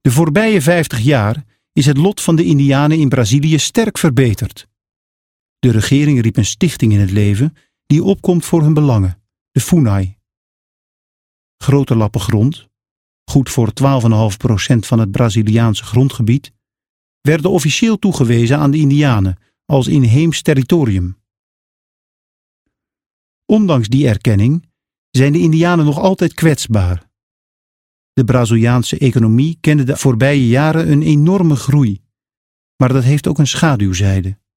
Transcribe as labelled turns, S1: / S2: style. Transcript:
S1: De voorbije 50 jaar is het lot van de Indianen in Brazilië sterk verbeterd. De regering riep een stichting in het leven die opkomt voor hun belangen, de FUNAI. Grote lappen grond, goed voor 12,5% van het Braziliaanse grondgebied, werden officieel toegewezen aan de Indianen als inheems territorium. Ondanks die erkenning zijn de Indianen nog altijd kwetsbaar. De Braziliaanse economie kende de voorbije jaren een enorme groei, maar dat heeft ook een schaduwzijde.